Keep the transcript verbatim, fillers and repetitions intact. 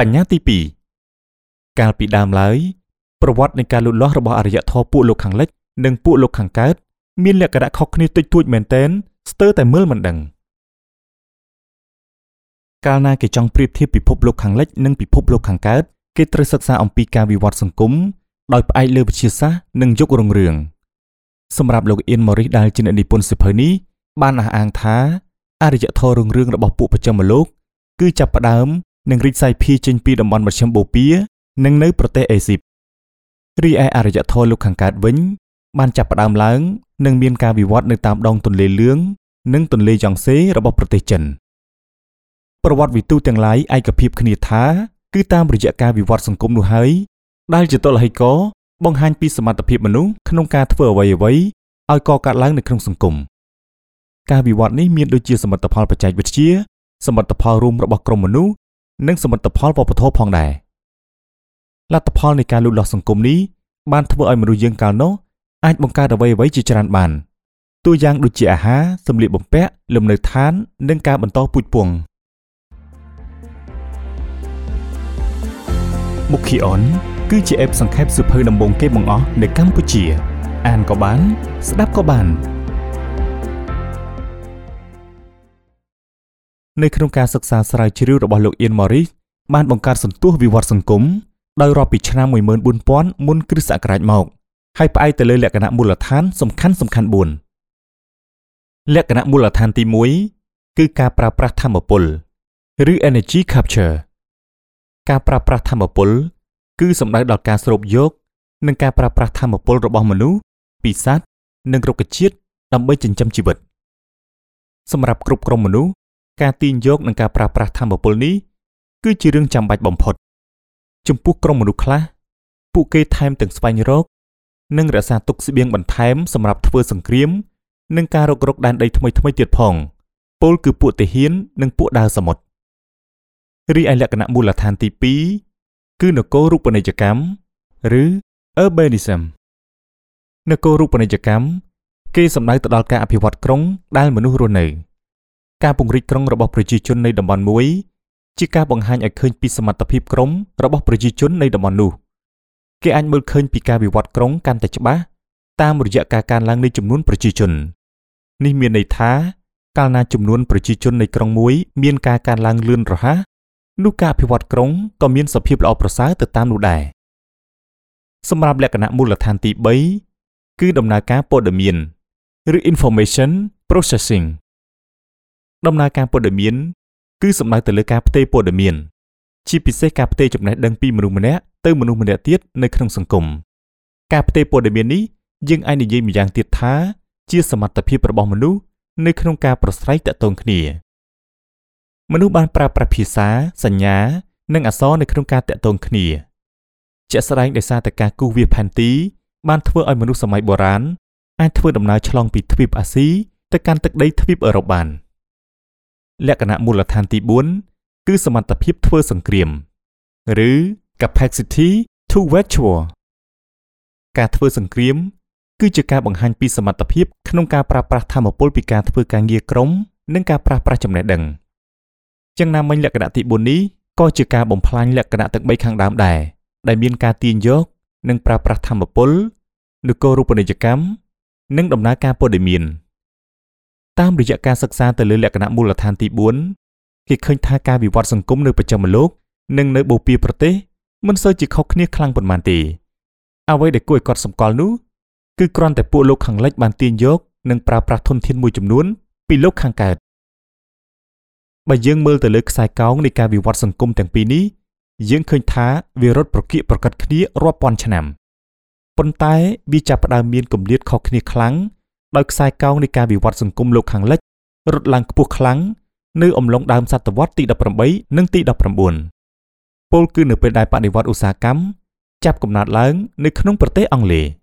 បញ្ញត្តិទីពីរកាលពីដើមឡើយប្រវត្តិនៃការលូតលាស់របស់អរិយធម៌ពួកលោកខាងលិចនិងពួកលោកខាងកើតមានលក្ខណៈខុសគ្នាតិចតួចមែនទែនស្ទើរតែមើលមិនដឹងកាលណាគេចង់ប្រៀបធៀបពិភពលោកខាងលិចនិងពិភពលោកខាងកើតគេត្រូវសិក្សាអំពីការវិវត្តសង្គមដោយផ្អែកលើវិទ្យាសាស្ត្រនិងយុគរុងរឿងសម្រាប់លោកអ៊ីនម៉ូរីសដែលជាអ្នកនិពន្ធសៀវភៅនេះបានអះអាងថាអរិយធម៌រុងរឿងរបស់ពួកប្រចាំលោកគឺចាប់ផ្ដើមនឹងរីកសាយភាយចេញពីតំបន់មជ្ឈិមបូព៌ានិងនៅប្រទេសអេស៊ីបរីឯអរិយធម៌លោកខាងកើតវិញបានចាប់ផ្ដើមឡើងនិងមានការវិវត្តនៅតាមដងទន្លេលឿងនិងទន្លេយ៉ង់សេរបស់ប្រទេសចិនប្រវត្តិវិទូទាំងឡាយឯកភាពគ្នាថាគឺតាមរយៈការវិវត្តសង្គមនោះហើយដែលជាតុល្ហិកបង្ហាញពីសមត្ថភាពមនុស្សក្នុងការធ្វើអ្វីអ្វីឲ្យកកើតឡើងនៅក្នុងសង្គមការវិវត្តនេះមានដូចជាសមិទ្ធផលបច្ចេកវិទ្យាសមិទ្ធផលរួមរបស់ក្រុមមនុស្សនិងសមិទ្ធផលវប្បធម៌ផងដែរលទ្ធផលនៃការលូតលាស់សង្គមនេះបានធ្វើឲ្យមនុស្សយើងកាលនោះអាចបង្កើតអ្វីអ្វីជាច្រើនបានតួយ៉ាងដូចជាអាហារសម្លៀកបំពាក់លំនៅឋាននិងការបន្តពូជពង្សមុខីអនគឺជាអេបសង្ខេបសៀវភៅដំបូងគេបង្អស់នៅកម្ពុជាអានក៏បានស្ដាប់ក៏បាននៅក្នុងការសិក្សាស្រាវជ្រាវរបស់លោកអ៊ីនម៉ូរីសបានបង្កើតសន្ទុះវិវត្តសង្គមដោយរាប់ពីឆ្នាំមួយម៉ឺនបួនពាន់មុនគ្រិស្តសករាជមកហើយផ្អែកទៅលើលក្ខណៈមូលដ្ឋានសំខាន់សំខាន់បួនលក្ខណៈមូលដ្ឋានទីមួយគឺការប្រើប្រាស់ថាមពលឬ energy capture ការប្រើប្រាស់ថាមពលគឺសំដៅដល់ការស្រូបយកនិងការប្រើប្រាស់ថាមពលរបស់មនុស្សពីសត្វនិងរុក្ខជាតិដើម្បីចិញ្ចឹមជីវិតសម្រាប់គ្រប់ក្រុមមនុស្សការទាញយកនិងការប្រើប្រាស់ថាមពលនេះគឺជារឿងចាំបាច់បំផុតចំពោះក្រុមមនុស្សខ្លះពួកគេថែមទាំងស្វែងរកនិងរក្សាទុកស្បៀងបន្ថែមសម្រាប់ធ្វើសង្គ្រាមនិងការរករកដែនដីថ្មីថ្មីទៀតផងពលគឺពួកទាហាននិងពួកដើរសមុទ្ររីឯលក្ខណៈមូលដ្ឋានទីពីរគឺនគររូបនីយកម្មឬ urbanism នគររូបនីយកម្មគេសំដៅទៅដល់ការអភិវឌ្ឍក្រុងដែលមនុស្សរស់នៅការពង្រីកក្រុងរបស់ប្រជាជននៃតំបន់មួយជាការបង្ហាញឲ្យឃើញពីសមត្ថភាពក្រុមរបស់ប្រជាជននៃតំបន់នោះគេអាចមើលឃើញពីការវិវត្តក្រុងកាន់តែច្បាស់តាមរយៈការកើនឡើងនៃចំនួនប្រជាជននេះមានន័យថាកាលណាចំនួនប្រជាជននៃក្រុងមួយមានការកើនឡើងលឿនរហ័សនោះការអភិវឌ្ឍក្រុងក៏មានសភាពល្អប្រសើរទៅតាមនោះដែរសម្រាប់លក្ខណៈមូលដ្ឋានទីបីគឺដំណើរការព័ត៌មានឬ information processing ដំណើរការព័ត៌មានគឺសំដៅទៅលើការផ្ទេរព័ត៌មានជាពិសេសការផ្ទេរចំណេះដឹងពីមនុស្សម្នាក់ទៅមនុស្សម្នាក់ទៀតនៅក្នុងសង្គមការផ្ទេរព័ត៌មាននេះយើងអាចនិយាយម្យ៉ាងទៀតថាជាសមត្ថភាពរបស់មនុស្សនៅក្នុងការប្រស្រ័យទាក់ទងគ្នាមនុស្សបានប្រើប្រាស់ភាសាសញ្ញានិងអក្សរនៅក្នុងការទាក់ទងគ្នាជាក់ស្ដែងដោយសារតែការគូសវាសផែនទីបានធ្វើឲ្យមនុស្សសម័យបុរាណអាចធ្វើដំណើរឆ្លងពីទ្វីបអាស៊ីទៅកាន់ទឹកដីទ្វីបអឺរ៉ុបបានលក្ខណៈមូលដ្ឋានទីបួនគឺសមត្ថភាពធ្វើសង្គ្រាមឬ capacity to wage war ការធ្វើសង្គ្រាមគឺជាការបង្ហាញពីសមត្ថភាពក្នុងការប្រើប្រាស់ថាមពលពីការធ្វើការងារក្រុមនិងការប្រើប្រាស់ចំណេះដឹងយ៉ាងណាមិញលក្ខណៈទីបួននេះក៏ជាការបំផ្លាញលក្ខណៈទាំងបីខាងដើមដែរដែលមានការទាញយកនិងប្រើប្រាស់ថាមពលនគររូបនីយកម្មនិងដំណើរការព័ត៌មានតាមរយៈការសិក្សាទៅលើលក្ខណៈមូលដ្ឋានទីបួនគេឃើញថាការវិវត្តសង្គមនៅប្រចាំលោកនិងនៅបូព៌ាប្រទេសមិនសូវជាខុសគ្នាខ្លាំងប៉ុន្មានទេអ្វីដែលគួរឲ្យកត់សម្គាល់នោះគឺគ្រាន់តែពួកលោកខាងលិចបានទាញយកនិងប្រើប្រាស់ធនធានមួយចំនួនពីលោកខាងកើតបើយើងមើលទៅលើខ្សែកោងនៃការវិវត្តសង្គមទាំងពីរនេះយើងឃើញថាវារត់ប្រកៀកប្រកិតគ្នារាប់ពាន់ឆ្នាំប៉ុន្តែវាចាប់ផ្ដើមមានគម្លាតខុសគ្នាខ្លាំងដោយខ្សែកោងនៃការវិវត្តសង្គមលោកខាងលិចរត់ឡើងខ្ពស់ខ្លាំងនៅអំឡុងដើមសតវត្សទីដប់ប្រាំបីនិងទីដប់ប្រាំបួនពលគឺនៅពេលដែលបដិវត្តឧស្សាហកម្មចាប់កំណើតឡើងនៅក្នុងប្រទេសអង់គ្លេស